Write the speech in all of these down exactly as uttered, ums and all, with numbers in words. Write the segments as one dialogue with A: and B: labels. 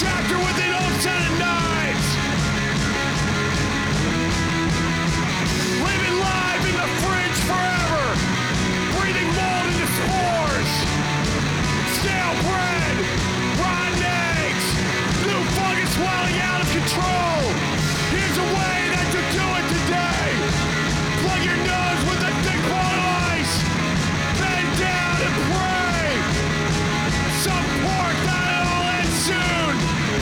A: chapter with an old set of knives. Living live in the fridge forever. Breathing mold into spores. Stale bread. Rotten eggs. New fungus swelling out of control. Here's a way that you do it today. Plug your nose with a thick ball of ice. Bend down and pray. Some pork that it'll end soon.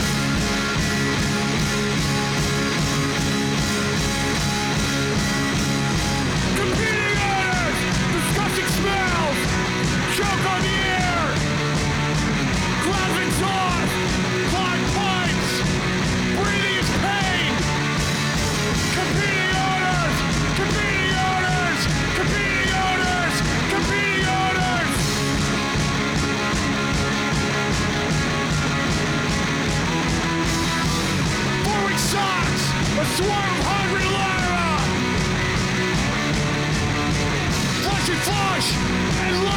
A: Competing odors, disgusting smells, choke on the air. Clouds of exhaust, clogged pipes. Breathing is pain. Competing odors, competing odors, competing odors, competing odors. Four-week socks, a swarm of hungry larvae. Flush and flush and